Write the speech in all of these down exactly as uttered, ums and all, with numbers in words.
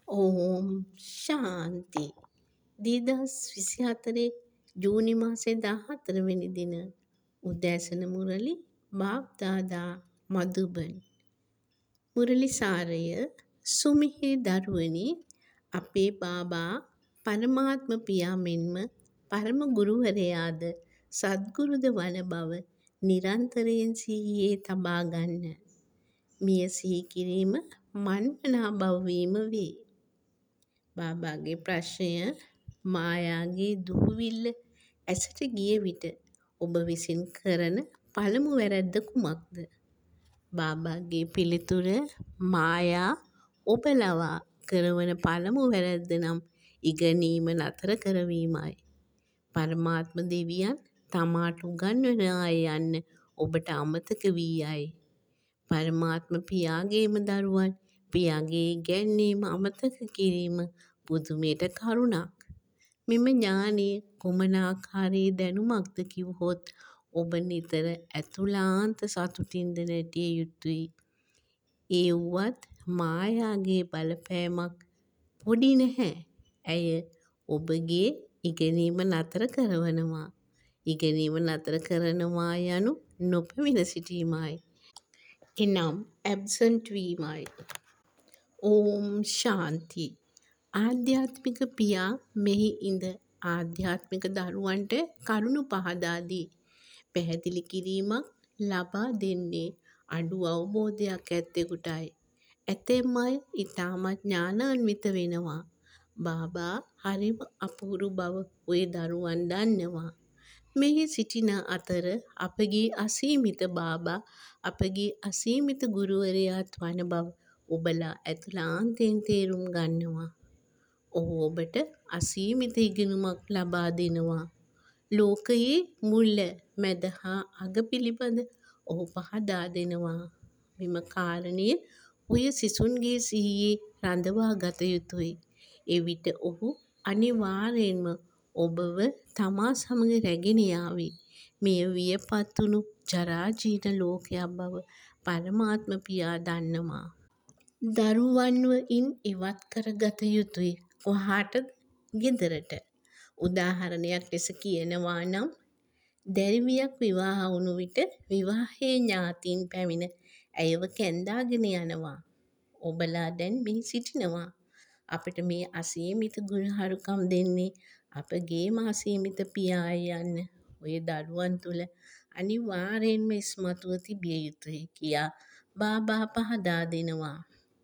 ඕම් ශාන්ති දෙදහස් විසිහතරේ ජූනි මාසේ දාහතර වෙනි දින උදෑසන මුරලි බාප්දාදා මදුබන් මුරලි සාරය සුමිහිරි දරුවනි අපේ බාබා පරමාත්ම පියා මෙන්ම පරම ගුරුවරයාද සද්ගුරුද වන බව නිරන්තරයෙන් සිහියේ තබා ගන්න. මිය සිහි කිරීම මන්මනා බවවීම වේ. බාබාගේ ප්‍රශ්නය මායාගේ දුහුවිල්ල ඇසට ගිය විට ඔබ විසින් කරන පළමු වැරැද්ද කුමක්ද? බාබාගේ පිළිතුර මායා ඔබ ලවා කරවන පළමු වැරැද්ද නම් ඉගෙනීම නතර කරවීමයි. පරමාත්ම දෙවියන් තමාට උගන්වන අය යන්න ඔබට අමතක වී යයි. පරමාත්ම පියාගේම දරුවන් පියාගේ ඉගැන්වීම අමතක කිරීම පුදුමයට කරුණක්. මෙම ඥානය කුමන ආකාරයේ දැනුමක්ද කිව්වොත් ඔබ නිතර ඇතුළාන්ත සතුටින්ද නැටිය යුතුයි. ඒ වුවත් මායාගේ බලපෑමක් පොඩි නැහැ. ඇය ඔබගේ ඉගෙනීම නතර කරවනවා. ඉගෙනීම නතර කරනවා යනු නොපැමිණ සිටීමයි. එනම් ඇබ්සන්ට් වීමයි. ඕම් ශාන්ති ආධ්‍යාත්මික පියා මෙහි ඉඳ ආධ්‍යාත්මික දරුවන්ට කරුණු පහදා දී පැහැදිලි කිරීමක් ලබා දෙන්නේ අඩු අවබෝධයක් ඇත්තෙකුටයි. ඇතැම් අය ඉතාමත් ඥානාන්විත වෙනවා. බාබා හරිම අපූරු බව ඔය දරුවන් දන්නවා. මෙහි සිටින අතර අපගේ අසීමිත බාබා අපගේ අසීමිත ගුරුවරයාත් වන බව ඔබලා ඇතුළාන්තයෙන් තේරුම් ගන්නවා. ඔහු ඔබට අසීමිත ඉගෙනුමක් ලබා දෙනවා. ලෝකයේ මුල මැද හා අග පිළිබඳ ඔහු පහදා දෙනවා. මෙම කාරණය ඔය සිසුන්ගේ සිහියේ රඳවා ගත යුතුයි. එවිට ඔහු අනිවාර්යෙන්ම ඔබව තමා සමග රැගෙන යාවි. මෙය වියපත් වුණු ජරාජීර්ණ ලෝකයක් බව පරමාත්ම පියා දන්නවා. දරුවන්ව ඉන් ඉවත් කරගත යුතුයි. කොහාටද? ගෙදරට. උදාහරණයක් ලෙස කියනවා නම් දැරිවියක් විවාහ වුණු විට විවාහයේ ඥාතීන් පැමිණ ඇයව කැන්දාගෙන යනවා. ඔබලා දැන් මෙහි සිටිනවා. අපට මේ අසීමිත ගුණහරුකම් දෙන්නේ අපගේම අසීමිත පියායි යන්න ඔය දරුවන් තුළ අනිවාර්යෙන්ම ඉස්මතුව තිබිය යුතුයි කියා බාබා පහදා දෙනවා.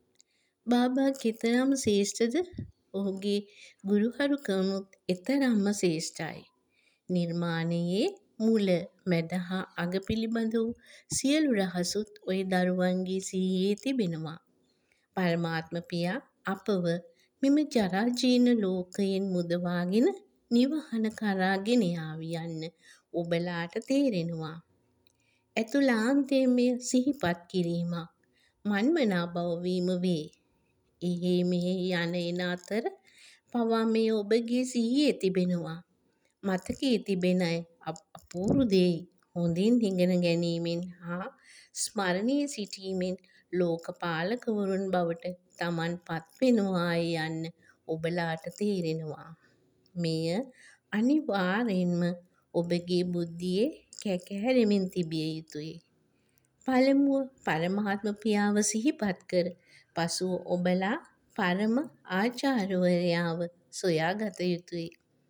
බාබා කෙතරම් ශ්‍රේෂ්ඨද? ඔහුගේ ගුරුහරුකමුත් එතරම්ම ශ්‍රේෂ්ඨයි. නිර්මාණයේ මුල මැද හා අග පිළිබඳ වූ සියලු රහසුත් ඔය දරුවන්ගේ සිහියේ තිබෙනවා. පරමාත්ම පියා අපව මෙම ජරාජීර්ණ ලෝකයෙන් මුදවාගෙන නිවහන කරා ගෙන යාවි යන්න ඔබලාට තේරෙනවා. ඇතුළාන්තයෙන් මෙය සිහිපත් කිරීමක් මන්මනා බවවීම වේ. එහෙ මෙහෙ යන එන අතර පවා මෙය ඔබගේ සිහියේ තිබෙනවා. මතකයේ තිබෙන අපූරු දේ හොඳින් ඉගෙන ගැනීමෙන් හා ස්මරණයේ සිටීමෙන් ලෝකපාලකවරුන් බවට තමන් පත්වෙනවායි යන්න ඔබලාට තේරෙනවා. මෙය අනිවාර්යෙන්ම ඔබගේ බුද්ධියේ කැකෑරෙමින් තිබිය යුතුයි. පළමුව පරමාත්ම පියාව සිහිපත් කර පසුව ඔබලා පරම ආචාර්යවරයාව සොයාගත යුතුයි.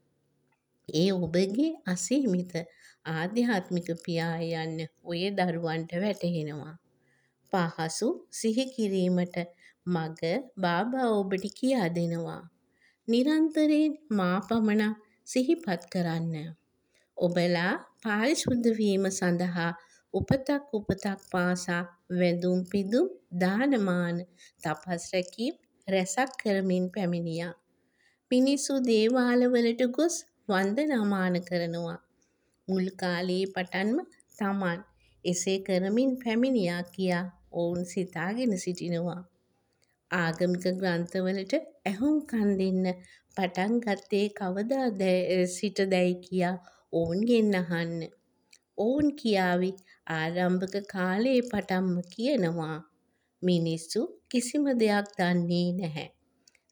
ඒ ඔබගේ අසීමිත ආධ්‍යාත්මික පියා යන්න ඔය දරුවන්ට වැටහෙනවා. පහසු සිහි කිරීමට මග බාබා ඔබට කියා දෙනවා. නිරන්තරයෙන් මා පමණක් සිහිපත් කරන්න. ඔබලා පාරිශුද්ධ වීම සඳහා උපතක් උපතක් පාසා වැඳුම් පිදුම් දානමාන තපස් රැකීම් රැසක් කරමින් පැමිණියා. මිනිස්සු දේවාලවලට ගොස් වන්දනාමාන කරනවා. මුල් කාලයේ පටන්ම තමන් එසේ කරමින් පැමිණියා කියා ඔවුන් සිතාගෙන සිටිනවා. ආගමික ග්‍රන්ථවලට ඇහුම්කන් දෙන්න පටන් ගත්තේ කවදා සිටදැයි කියා ඔවුන්ගෙන් අහන්න. ඔවුන් කියාවි ආරම්භක කාලයේ පටන්ම කියනවා. මිනිස්සු කිසිම දෙයක් දන්නේ නැහැ.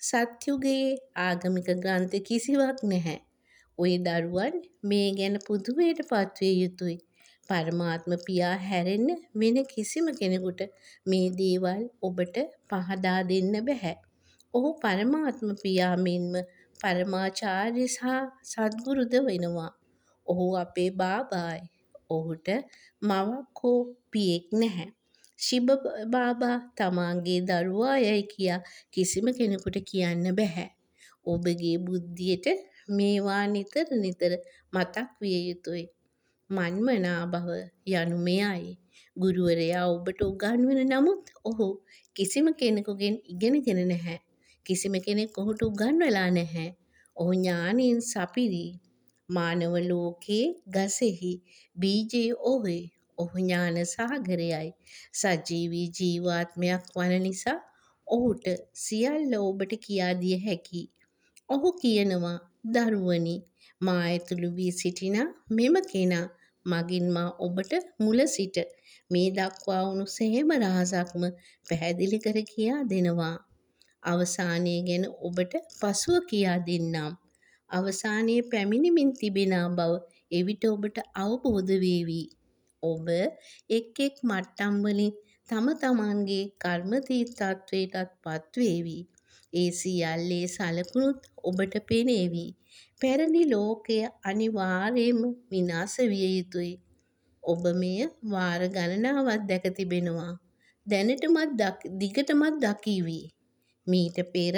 සත්‍යුගයේ ආගමික ග්‍රන්ථ කිසිවක් නැහැ. ඔය දරුවන් මේ ගැන පුදුමයට පත්විය යුතුයි. පරමාත්ම පියා හැරෙන්න වෙන කිසිම කෙනෙකුට මේ දේවල් ඔබට පහදා දෙන්න බැහැ. ඔහු පරමාත්ම පියා මෙන්ම පරමාචාර්ය සහ සද්ගුරුද වෙනවා. ඔහු අපේ බාබායි. ඔහුට මවක් හෝ පියෙක් නැහැ. ශිබ බාබා තමාගේ දරුවා යයි කියා කිසිම කෙනෙකුට කියන්න බැහැ. ඔබගේ බුද්ධියට මේවා නිතර නිතර මතක් විය යුතුයි. මන්මනා බව යනු මෙයයි. ගුරුවරයා ඔබට උගන්වන නමුත් ඔහු කිසිම කෙනෙකුගෙන් ඉගෙනගෙන නැහැ. කිසිම කෙනෙක් ඔහුට උගන්වලා නැහැ. ඔහු ඥානයෙන් සපිරි. මානව ලෝකයේ ගසෙහි බීජයේ ඔහුයි. ඔහු ඥාන සාගරයයි. සජීවී ජීවාත්මයක් වන නිසා ඔහුට සියල්ල ඔබට කියා දිය හැකියි. ඔහු කියනවා දරුවනි මා ඇතුළු වී සිටිනා මෙම කෙනා මගින් මා ඔබට මුල සිට මේ දක්වා වුණු සෑම රහසක්ම පැහැදිලි කර කියා දෙනවා. අවසානය ගැන ඔබට පසුව කියා දෙන්නම්. අවසානයේ පැමිණෙමින් තිබෙනා බව එවිට ඔබට අවබෝධ වේවි. ඔබ එක් එක් මට්ටම් වලින් තම තමන්ගේ කර්මතී තත්වයටත් පත්වේවි. ඒ සියල්ලේ සලකුණුත් ඔබට පෙනේවි. පැරණි ලෝකය අනිවාර්යයෙන්ම විනාශ විය යුතුයි. ඔබ මෙය වාර ගණනාවක් දැක තිබෙනවා. දැනටමත් දිගටමත් දකීවි. මීට පෙර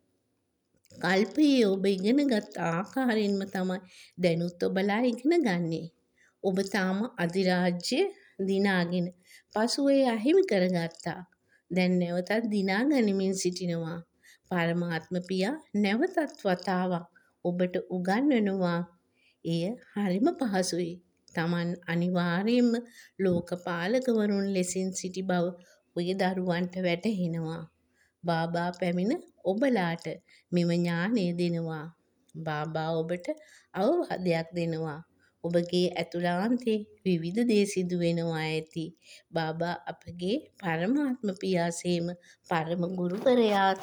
කල්පයේ ඔබ ඉගෙනගත් ආකාරයෙන්ම තමයි දැනුත් ඔබලා ඉගෙන ගන්නේ. ඔබ තාම අධිරාජ්‍ය දිනාගෙන පසුව එය අහිමි කරගත්තා. දැන් නැවතත් දිනා ගනිමින් සිටිනවා. පරමාත්ම පියා නැවතත් වතාවක් ඔබට උගන්වනවා. එය හරිම පහසුයි. Taman අනිවාර්යයෙන්ම ලෝකපාලකවරුන් ලෙසින් සිටි බව ඔය දරුවන්ට වැටහෙනවා. බාබා පැමිණ ඔබලාට මෙම ඥානය දෙනවා. බාබා ඔබට අවවාදයක් දෙනවා. ඔබගේ ඇතුළාන්තයේ විවිධ දේ සිදු වෙනවා ඇති. බාබා අපගේ පරමාත්ම පියාසේම පරම ගුරුවරයාත්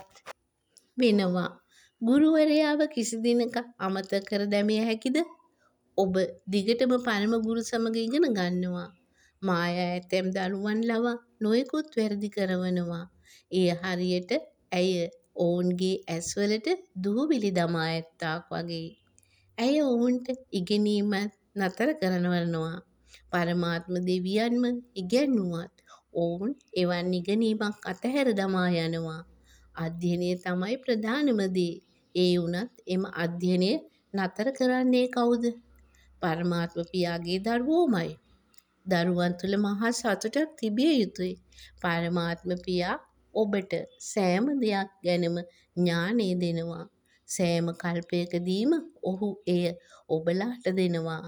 වෙනවා. ගුරුවරයාව කිසි දිනක අමතක කර දැමිය හැකිද? ඔබ දිගටම පරම ගුරු සමග ඉගෙන ගන්නවා. මායා ඇතැම් දරුවන් ලවා නොයෙකුත් වැරදි කරවනවා. එය හරියට ඇය ඔවුන්ගේ ඇස්වලට දූවිලි දමා ඇත්තාක් වගේ. ඇය ඔවුන්ට ඉගෙනීම නතර කරනවනවා. පරමාත්ම දෙවියන්ම ඉගැන්නුවත් ඔවුන් එවන් ඉගෙනීමක් අතහැර දමා යනවා. අධ්‍යයනය තමයි ප්‍රධානම දේ. ඒ වුණත් එම අධ්‍යයනය නතර කරන්නේ කවුද? පරමාත්ම පියාගේ දරුවෝමයි. දරුවන් තුළ මහා සතුටක් තිබිය යුතුයි. පරමාත්ම පියා ඔබට සෑම දෙයක් ගැනම ඥානය දෙනවා. සෑම කල්පයකදීම ඔහු එය ඔබලාට දෙනවා.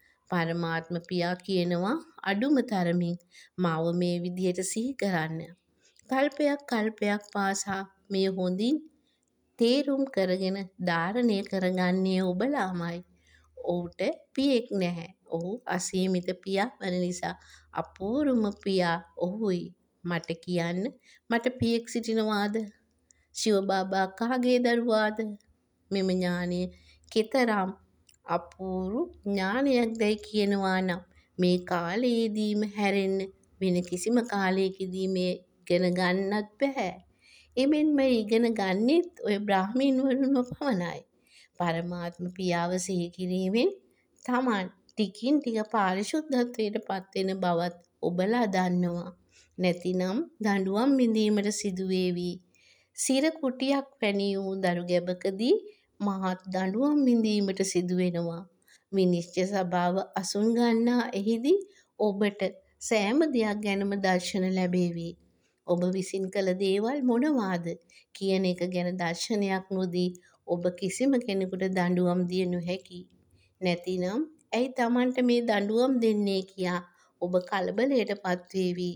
පරමාත්ම පියා කියනවා අඩුම තරමින් මාව මේ විදිහට සිහි කරන්න. කල්පයක් කල්පයක් පාසා මේ හොඳින් තේරුම් කරගෙන ධාරණය කරගන්නේ ඔබලාමයි. ඔහුට පියෙක් නැහැ. ඔහු අසීමිත පියා වන නිසා අපූර්වම පියා ඔහුයි. මට කියන්න මට පියෙක් සිටිනවාද? ශිව බාබා කාගේ දරුවාද? මෙම ඥානය කෙතරම් අපූර්ව ඥානයක් දැයි කියනවා නම් මේ කාලයේදීම හැරෙන්න වෙන කිසිම කාලයකදී මේ ඉගෙන ගන්නත් බෑ. එමෙන්ම ඉගෙන ගන්නෙත් ඔය බ්‍රාහ්මීන් වරුන්ම පමණයි. පරමාත්ම පියාව සිහි කිරීමෙන් Taman ටිකින් ටික පාරිශුද්ධත්වයට පත්වෙන බවත් ඔබලා දන්නවා. නැතිනම් දඬුවම් විඳීමට සිදුවේවි. සිර කුටියක් පැනී වූ දරු ගැබකදී මහත් දඬුවම් විඳීමට සිදුවෙනවා. විනිශ්චය සභාව අසුන් ගන්නා එහිදී ඔබට සෑම දෙයක් ගැනම දර්ශන ලැබේවි. ඔබ විසින් කළ දේවල් මොනවාද කියන එක ගැන දර්ශනයක් නොදී ඔබ කිසිම කෙනෙකුට දඬුවම් දිය නොහැකි. නැතිනම් ඇයි Tamanට මේ දඬුවම් දෙන්නේ කියා ඔබ කලබලයට පත්වේවි.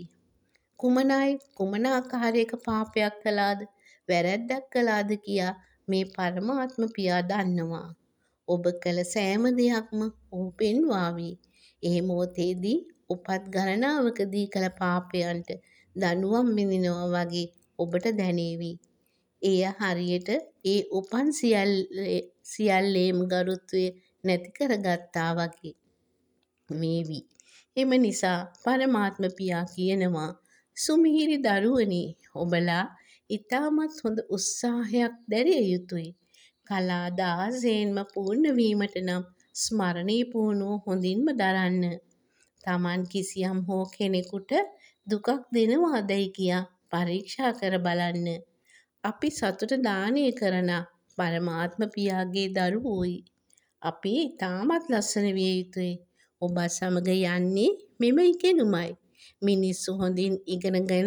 කුමනයි කුමන ආකාරයක පාපයක් කළාද වැරැද්දක් කළාද කියා මේ පරමාත්ම පියා දන්නවා. ඔබ කළ සෑම දෙයක්ම ඔහු පෙන්වාවි. ඒ මොහොතේදී උපත් ගණනාවකදී කළ පාපයන්ට දඬුවම් විඳිනවා වගේ ඔබට දැනේවි. එය හරියට ඒ උපන් සියල්ලේම ගරුත්වය නැති කරගත්තා වගේ වේවි. එම නිසා පරමාත්ම පියා කියනවා සුමිහිරි දරුවනි ඔබලා ඉතාමත් හොඳ උත්සාහයක් දැරිය යුතුයි. කලා දාසයෙන්ම පූර්ණ වීමට නම් ස්මරණී පුහුණුව හොඳින්ම දරන්න. Taman කිසියම් හෝ කෙනෙකුට දුකක් දෙනවාදැයි කියා පරීක්ෂා කර බලන්න. අපි සතුට දානය කරන පරමාත්ම පියාගේ දරුවෝයි. අපි ඉතාමත් ලස්සන විය යුතුයි. ඔබ සමග යන්නේ මෙම ඉගෙනුමයි. මිනිස්සු හොඳින් ඉගෙනගෙන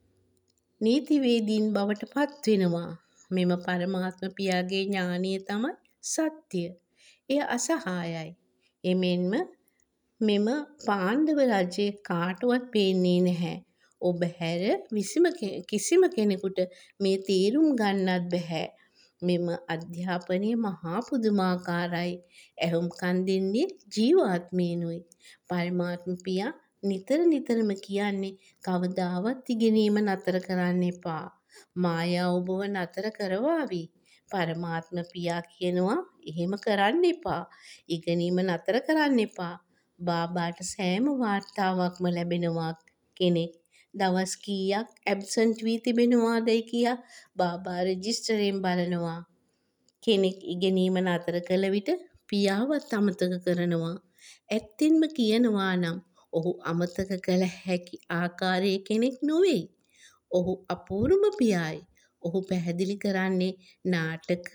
නීතිවේදීන් බවට පත් වෙනවා. මෙම පරමාත්ම පියාගේ ඥානය තමයි සත්‍ය. එය අසහායයි. එමෙන්ම මෙම පාණ්ඩව රජය කාටවත් පේන්නේ නැහැ. ඔබ හැර කිසිම කෙනෙකුට මේ තේරුම් ගන්නත් බැහැ. මෙම අධ්‍යාපනය මහා පුදුමාකාරයි. ඇහුම්කන් දෙන්නේ ජීවාත්මයෙනුයි. පරමාත්ම පියා නිතර නිතරම කියන්නේ කවදාවත් ඉගෙනීම නතර කරන්න එපා. මායාව ඔබව නතර කරවාවි. පරමාත්ම පියා කියනවා එහෙම කරන්න එපා. ඉගෙනීම නතර කරන්න එපා. බාබාට සෑම වාර්තාවක්ම ලැබෙනවා කෙනෙක් දවස් කීයක් ඇබ්සන්ට් වී තිබෙනවාදැයි කියා බාබා රෙජිස්ටරයෙන් බලනවා. කෙනෙක් ඉගෙනීම නතර කළ විට පියාවත් අමතක කරනවා. ඇත්තෙන්ම කියනවා නම් ඔහු අමතක කළ හැකි ආකාරයේ කෙනෙක් නොවෙයි. ඔහු අපූර්වම පියායි. ඔහු පැහැදිලි කරන්නේ නාටක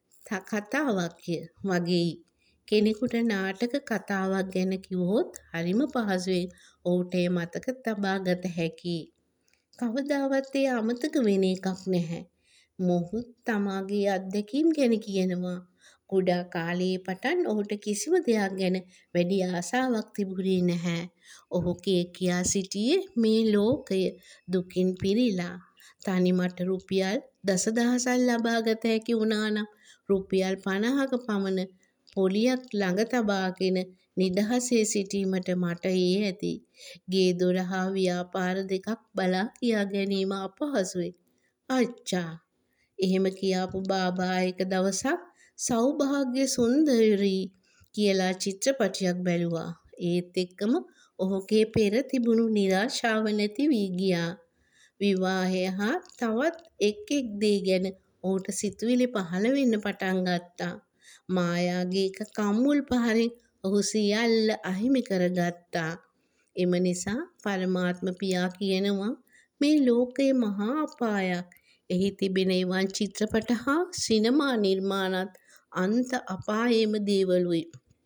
කතාවක් වගේයි. කෙනෙකුට නාටක කතාවක් ගැන කිව්වොත් හරිම පහසුවෙන් ඔහුට එය මතක තබා ගත හැකියි. කවදාවත් එය අමතක වෙන එකක් නැහැ. මොහු තමාගේ අත්දැකීම් ගැන කියනවා. කුඩා කාලයේ පටන් ඔහුට කිසිම දෙයක් ගැන වැඩි ආසාවක් තිබුණේ නැහැ. ඔහු කිය කියා සිටියේ මේ ලෝකය දුකින් පිරීලා. තනිමට රුපියල් දසදහසක් ලබා ගත හැකි වුණා නම් රුපියල් පනහක පමණ පොලියක් ළඟ තබාගෙන නිදහසේ සිටීමට මට ඒ ඇති. ගේ දොර හා ව්‍යාපාර දෙකක් බලා කියා ගැනීම අපහසුයි. අච්චා. එහෙම කියාපු බාබා එක දවසක් සෞභාග්‍ය සුන්දරී කියලා චිත්‍රපටයක් බැලුවා. ඒත් එක්කම ඔහුගේ පෙර තිබුණු නිරාශාව නැති වී ගියා. විවාහය හා තවත් එක් එක් දේ ගැන ඔහුට සිතුවිලි පහළ වෙන්න පටන් ගත්තා. මායාගේ එක කම්මුල් පහරින් ඔහු සියල්ල අහිමි කරගත්තා. එම නිසා පරමාත්ම පියා කියනවා මේ ලෝකයේ මහා අපායක්. එහි තිබෙන එවන් චිත්‍රපට හා සිනමා නිර්මාණත් අන්ත අපායේම දේවලුයි.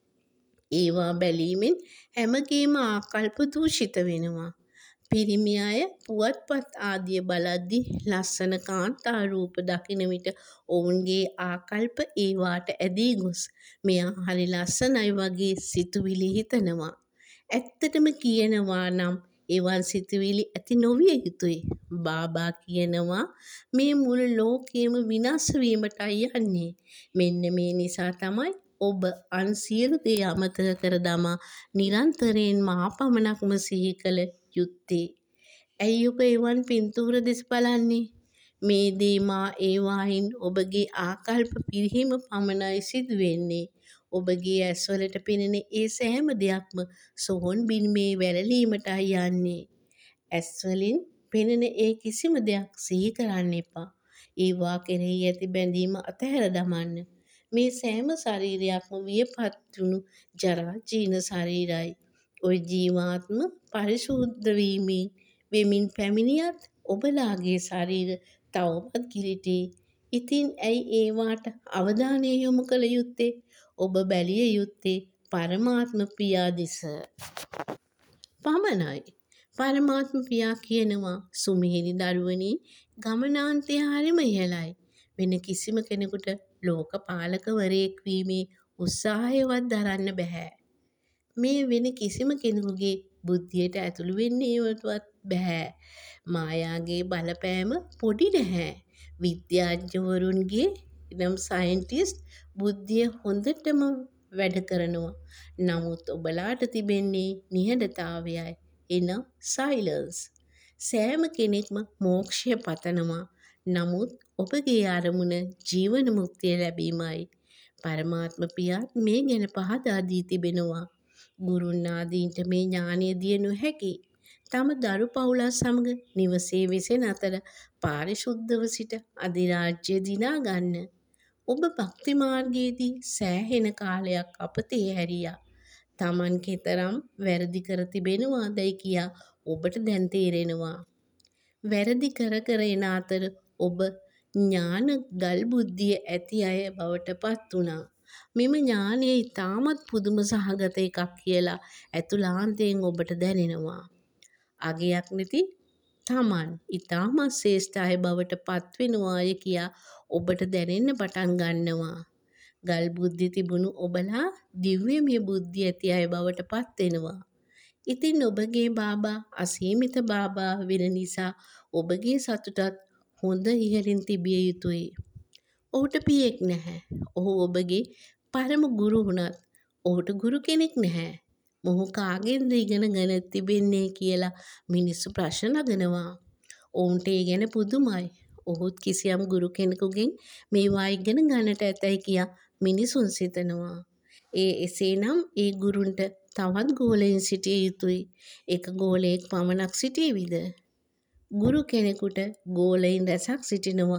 ඒවා බැලීමෙන් හැමගේම ආකල්ප දූෂිත වෙනවා. පිරිමි අය පුවත්පත් ආදිය බලද්දී ලස්සන කාන්තා රූප දකින විට ඔවුන්ගේ ආකල්ප ඒවාට ඇදී ගොස් මෙයා හරි ලස්සනයි වගේ සිතුවිලි හිතනවා. ඇත්තටම කියනවා නම් එවන් සිතුවිලි ඇති නොවිය යුතුයි. බාබා කියනවා මේ මුළු ලෝකයම විනාශ වීමටයි යන්නේ. මෙන්න මේ නිසා තමයි ඔබ අන් සියලු දේ අමතක කර දමා නිරන්තරයෙන් මා පමණක්ම සිහි කළ යුත්තේ. ඇයි ඔබ එවන් පින්තූර දෙස බලන්නේ? මේ දේ මා ඒවායින් ඔබගේ ආකල්ප පිරිහීම පමණයි සිදු වෙන්නේ. ඔබගේ ඇස්වලට පෙනෙන ඒ සෑම දෙයක්ම සොහොන් බිමේ වැළලීමටයි යන්නේ. ඇස්වලින් පෙනෙන ඒ කිසිම දෙයක් සිහි කරන්න එපා. ඒවා කෙරෙහි ඇති බැඳීම අතහැර දමන්න. මේ සෑම ශරීරයක්ම වියපත් වුණු ජරා ජීර්ණ ශරීරයි. ඔය ජීවාත්ම පරිශුද්ධ වීමෙන් වෙමින් පැමිණියත් ඔබලාගේ ශරීර තවමත් ගිලිටේ. ඉතින් ඇයි ඒවාට අවධානය යොමු කළ යුත්තේ? ඔබ බැලිය යුත්තේ පරමාත්ම පියා දෙස පමණයි. පරමාත්ම පියා කියනවා සුමිහිරි දරුවනි ගමනාන්තය හරිම ඉහළයි. වෙන කිසිම කෙනෙකුට ලෝක පාලකවරයෙක් වීමේ උත්සාහයවත් දරන්න බැහැ. මේ වෙන කිසිම කෙනෙකුගේ බුද්ධියට ඇතුළු වෙන්නේවටවත් බැහැ. මායාගේ බලපෑම පොඩි නැහැ. විද්‍යාඥවරුන්ගේ නම් සයන්ටිස්ට් බුද්ධිය හොඳටම වැඩ කරනවා. නමුත් ඔබලාට තිබෙන්නේ නිහඬතාවයයි. එනම් සයිලන්ස්. සෑම කෙනෙක්ම මෝක්ෂය පතනවා. නමුත් ඔබගේ අරමුණ ජීවන මුක්තිය ලැබීමයි. පරමාත්ම පියාත් මේ ගැන පහදා දී තිබෙනවා. ගුරුන් ආදීන්ට මේ ඥානය දිය නොහැකි. තම දරු පවුලත් සමග නිවසේ වෙසෙන අතර පාරිශුද්ධව සිට අධිරාජ්‍ය දිනා ගන්න. ඔබ භක්ති මාර්ගයේදී සෑහෙන කාලයක් අපතේ හැරියා. තමන් කෙතරම් වැරදි කර තිබෙනවාදැයි කියා ඔබට දැන් තේරෙනවා. වැරදි කර කර එන අතර ඔබ ඥාන ගල් බුද්ධිය ඇති අය බවට පත් වුණා. මෙම ඥානය ඉතාමත් පුදුම සහගත එකක් කියලා ඇතුළාන්තයෙන් ඔබට දැනෙනවා. අගයක් නැති තමන් ඉතාමත් ශ්‍රේෂ්ඨ අය බවට පත් වෙනවාය කියා ඔබට දැනෙන්න පටන් ගන්නවා. ගල් බුද්ධි තිබුණු ඔබලා දිව්‍යමය බුද්ධිය ඇති අය බවට පත් වෙනවා. ඉතින් ඔබගේ බාබා අසීමිත බාබා වෙන නිසා ඔබගේ සතුටත් හොඳ ඉහළින් තිබිය යුතුයි. ඔහුට පියෙක් නැහැ. ඔහු ඔබගේ පරම ගුරු වුණත් ඔහුට ගුරු කෙනෙක් නැහැ. මොහු කාගෙන්ද ඉගෙන ගෙන තිබෙන්නේ කියලා මිනිස්සු ප්‍රශ්න නගනවා. ඔවුන්ට ඒ ගැන පුදුමයි. ඔහුත් කිසියම් ගුරු කෙනෙකුගෙන් මේවා ඉගෙන ගන්නට ඇතැයි කියා මිනිසුන් සිතනවා. ඒ එසේනම් ඒ ගුරුන්ට තවත් ගෝලයින් සිටිය යුතුයි. එක ගෝලයෙක් පමණක් සිටීවිද? ගුරු කෙනෙකුට ගෝලයින් රැසක් සිටිනවා.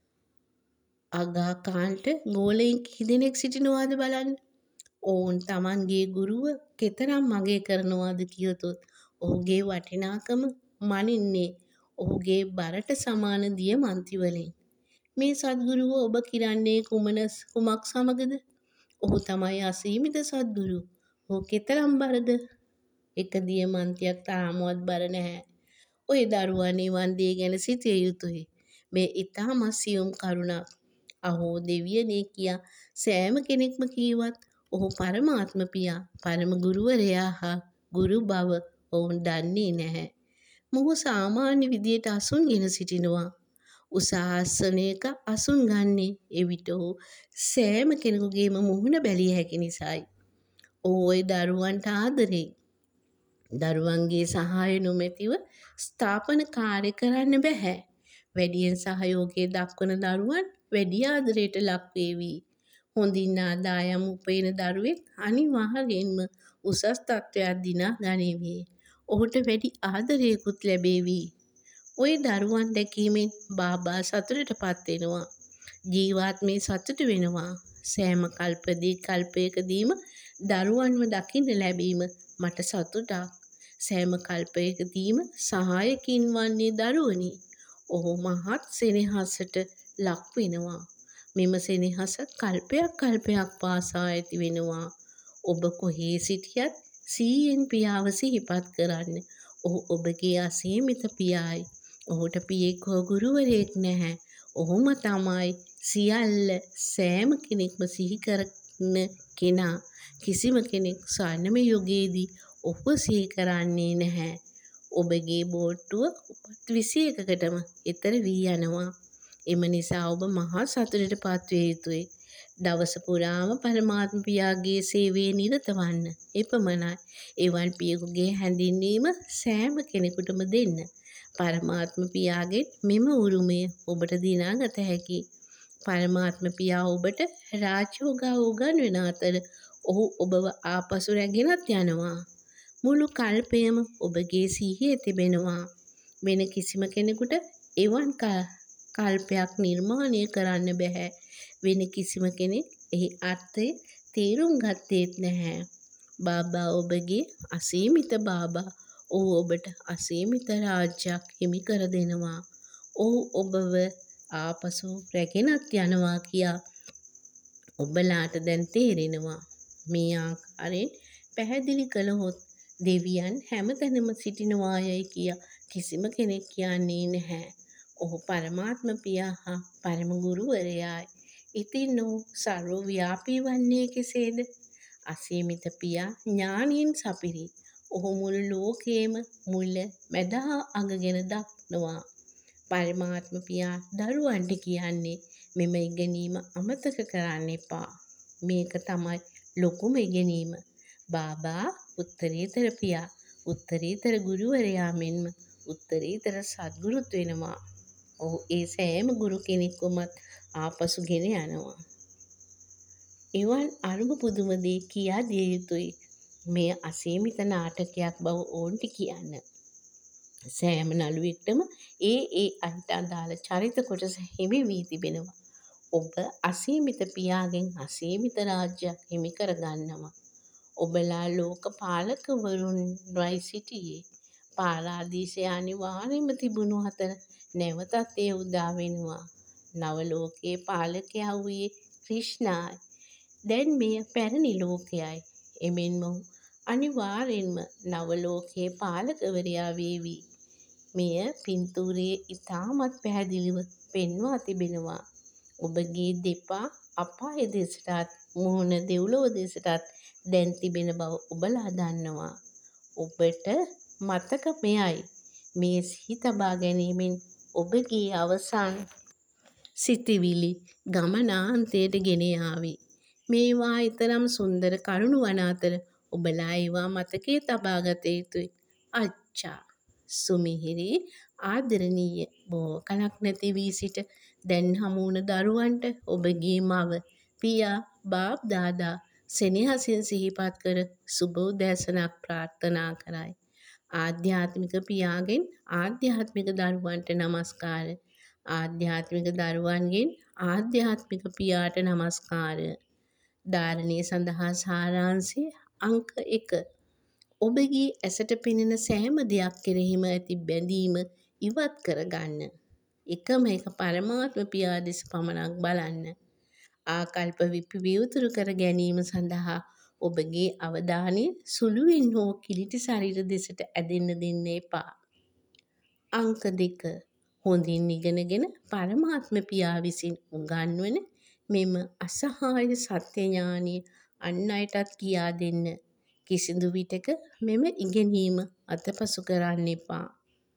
අගා කාන්ට ගෝලයින් කිහිදෙනෙක් සිටිනවාද බලන්න. ඔවුන් තමන්ගේ ගුරුව කෙතරම් මගේ කරනවාද කියතොත් ඔහුගේ වටිනාකම මනින්නේ ඔහුගේ බරට සමාන දියමන්ති වලින්. මේ සද්ගුරුව ඔබ කිරන්නේ කුමන කුමක් සමගද? ඔහු තමයි අසීමිත සද්ගුරු. ඔහු කෙතරම් බරද? එක දියමන්තියක් තාමවත් බර නැහැ. ඔය දරුවන් නිවන් දේ ගැන සිතිය යුතුයි. මේ ඉතාමත් සියුම් කරුණක්. අහෝ දෙවියනේ කියා සෑම කෙනෙක්ම කීවත් ඔහු පරමාත්ම පියා, පරම ගුරුවරයා හා ගුරු බව ඔවුන් දන්නේ නැහැ. මොහු සාමාන්‍ය විදියට අසුන්ගෙන සිටිනවා. උසාසනයක අසුන් ගන්නේ එවිට ඔහු සෑම කෙනෙකුගේම මුහුණ බැලිය හැකි නිසායි. ඔහු ඔය දරුවන්ට ආදරෙයි. දරුවන්ගේ සහාය නොමැතිව ස්ථාපන කාර්ය කරන්න බැහැ. වැඩියෙන් සහයෝගය දක්වන දරුවන් වැඩි ආදරයට ලක්වේවි. හොඳින් ආදායම් උපයන දරුවෙක් අනිවාර්යෙන්ම උසස් තත්ත්වයක් දිනා ගනිවි. ඔහුට වැඩි ආදරයකුත් ලැබේවි. ඔය දරුවන් දැකීමෙන් බාබා සතුටට පත් වෙනවා. ජීවාත්මේ සතුට වෙනවා. සෑම කල්පදී කල්පයකදීම දරුවන්ව දකින්න ලැබීම මට සතුටක්. සෑම කල්පයකදීම සහායකින් වන්නේ දරුවනි. ඔහු මහත් සෙනෙහසට ලක් වෙනවා. මෙම සෙනෙහස කල්පයක් කල්පයක් පාසා ඇති වෙනවා. ඔබ කොහේ සිටියත් සීයෙන් පියාව සිහිපත් කරන්න. ඔහු ඔබගේ අසීමිත පියායි. ඔහුට පියෙක් හෝ ගුරුවරයෙක් නැහැ. ඔහුම තමයි සියල්ල සෑම කෙනෙක්ම සිහි කරන කෙනා. කිසිම කෙනෙක් ස්වර්ණමය යුගයේදී ඔහුව සිහි කරන්නේ නැහැ. ඔබගේ බෝට්ටුව උපත් විසි එකකටම එතර වී යනවා. එම නිසා ඔබ මහා සතුටට පත්විය යුතුයි. දවස පුරාම පරමාත්ම පියාගේ සේවයේ නිරත වන්න. එපමණයි. එවන් පියෙකුගේ හැඳින්වීම සෑම කෙනෙකුටම දෙන්න. පරමාත්ම පියාගේ මෙම උරුමය ඔබට දිනාගත හැකි. පරමාත්ම පියා ඔබට රාජයෝගා උගන්වන අතර ඔහු ඔබව ආපසු රැගෙනත් යනවා. මුළු කල්පයම ඔබගේ සිහියේ තිබෙනවා. වෙන කිසිම කෙනෙකුට එවන් කල්පයක් නිර්මාණය කරන්න බැහැ. වෙන කිසිම කෙනෙක් එහි අර්ථය තේරුම් ගත්තේත් නැහැ. බාබා ඔබගේ අසීමිත බාබා. ඔහු ඔබට අසීමිත රාජ්‍යයක් හිමි කර දෙනවා. ඔහු ඔබව ආපසු රැගෙනත් යනවා කියා ඔබලාට දැන් තේරෙනවා. මේ ආකාරයෙන් පැහැදිලි කළහොත් දෙවියන් හැමතැනම සිටිනවායයි කියා කිසිම කෙනෙක් කියන්නේ නැහැ. ඔහු පරමාත්ම පියා හා පරම ගුරුවරයායි. ඉතින් ඔහු සර්ව ව්‍යාපී වන්නේ කෙසේද? අසීමිත පියා ඥානයෙන් සපිරි. ඔහු මුළු ලෝකයේම මුල මැද හා අග ගැන දක්නවා. පරමාත්ම පියා දරුවන්ට කියන්නේ මෙම ඉගෙනීම අමතක කරන්න එපා. මේක තමයි ලොකුම ඉගෙනීම. බාබා උත්තරීතර පියා, උත්තරීතර ගුරුවරයා මෙන්ම උත්තරීතර සද්ගුරුත් වෙනවා. ඔහු ඒ සෑම ගුරු කෙනෙක්වමත් ආපසු ගෙන යනවා. එවන් අරුම පුදුම දේ කියා දිය යුතුයි. මෙය අසීමිත නාටකයක් බව ඔවුන්ට කියන්න. සෑම නළුවෙක්ටම ඒ ඒ අයට අදාළ චරිත කොටස හිමි වී තිබෙනවා. ඔබ අසීමිත පියාගෙන් අසීමිත රාජ්‍යයක් හිමි කරගන්නවා. ඔබලා ලෝක පාලකවරුන්වයි සිටියේ. පාරාදීසය අනිවාර්යයෙන්ම තිබුණු අතර නැවතත් එය උදා වෙනවා. නව ලෝකයේ පාලකයා වූයේ ක්‍රිෂ්ණායි. දැන් මෙය පැරණි ලෝකයයි. එමෙන්ම ඔහු අනිවාර්යෙන්ම නව ලෝකයේ පාලකවරයා වේවි. මෙය පින්තූරයේ ඉතාමත් පැහැදිලිව පෙන්වා තිබෙනවා. ඔබගේ දෙපා අපාය දෙසටත් මුහුණ දෙව්ලොව දෙසටත් දැන් තිබෙන බව ඔබලා දන්නවා. ඔබට මතක මෙයයි. මේ සිහි තබා ගැනීමෙන් ඔබගේ අවසන් සිතිවිලි ගමනාන්තයට ගෙන යාවි. මේවා ඊතරම් සුන්දර කරුණු වන අතර ඔබලා ඒවා මතකයේ තබා ගත යුතුයි. අච්චා සුමිහිරි ආදරණීය බොහෝ කලක් නැති වී සිට දැන් හමු වුණ දරුවන්ට ඔබගේ මව, පියා, බාප් දාදා සෙනෙහසින් සිහිපත් කර සුබ උදෑසනක් ප්‍රාර්ථනා කරයි. ආධ්‍යාත්මික පියාගෙන් ආධ්‍යාත්මික දරුවන්ට නමස්කාර. ආධ්‍යාත්මික දරුවන්ගෙන් ආධ්‍යාත්මික පියාට නමස්කාර. ධාරණය සඳහා සාරාංශය අංක එක. ඔබගේ ඇසට පෙනෙන සෑම දෙයක් කෙරෙහිම ඇති බැඳීම ඉවත් කරගන්න. එකම එක පරමාත්ම පියා දෙස පමණක් බලන්න. ආකල්ප විවෘත කර ගැනීම සඳහා ඔබගේ අවධානය සුළුවෙන් හෝ කිලිටි ශරීර දෙසට ඇදෙන්න දෙන්න එපා. අංක දෙක. හොඳින් ඉගෙනගෙන පරමාත්ම පියා විසින් උගන්වන මෙම අසහාය සත්‍ය ඥානය අන් අයටත් කියා දෙන්න. කිසිදු විටක මෙම ඉගෙනීම අතපසු කරන්න එපා.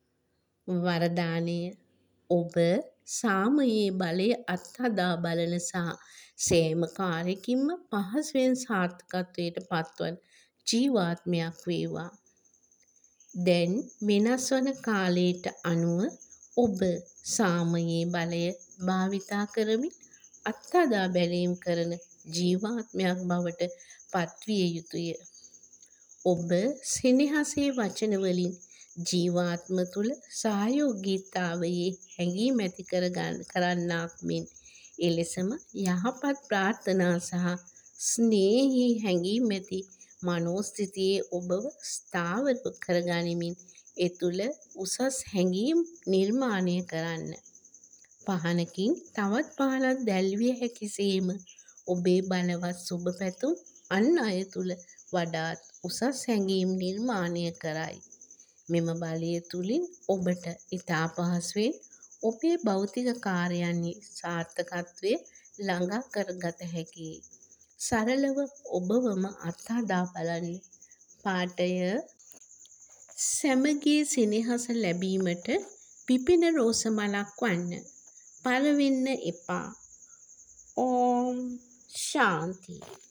වරදානය. ඔබ සාමයේ බලය අත්හදා බලන සහ සෑම කාර්යකින්ම පහසුවෙන් සාර්ථකත්වයට පත්වන ජීවාත්මයක් වේවා. දැන් වෙනස් වන කාලයට අනුව ඔබ සාමයේ බලය භාවිතා කරමින් අත්හදා බැලීම් කරන ජීවාත්මයක් බවට පත්විය යුතුය. ඔබ සෙනෙහසේ වචන වලින් ජීවාත්ම තුළ සහයෝගීතාවයේ හැඟීම් ඇති කරන්නාක් මෙන් එලෙසම යහපත් ප්‍රාර්ථනා සහ ස්නේහී හැඟීම් ඇති මනෝස්ථිතියේ ඔබව ස්ථාවර කරගනිමින් ඒ තුළ උසස් හැඟීම් නිර්මාණය කරන්න. පහනකින් තවත් පහනක් දැල්විය හැකි සේම ඔබේ බලවත් සුබ පැතුම් අන් අය තුළ වඩාත් උසස් හැඟීම් නිර්මාණය කරයි. මෙම බලය තුළින් ඔබට ඉතා පහසුවෙන් ඔබේ භෞතික කාර්යයන්හි සාර්ථකත්වය ළඟා කරගත හැකියි. සරලව ඔබවම අත්හදා බලන්න. පාඨය සැමගේ සෙනෙහස ලැබීමට පිපෙන රෝස මලක් වන්න. පළවෙන්න එපා. ඕම් ශාන්ති.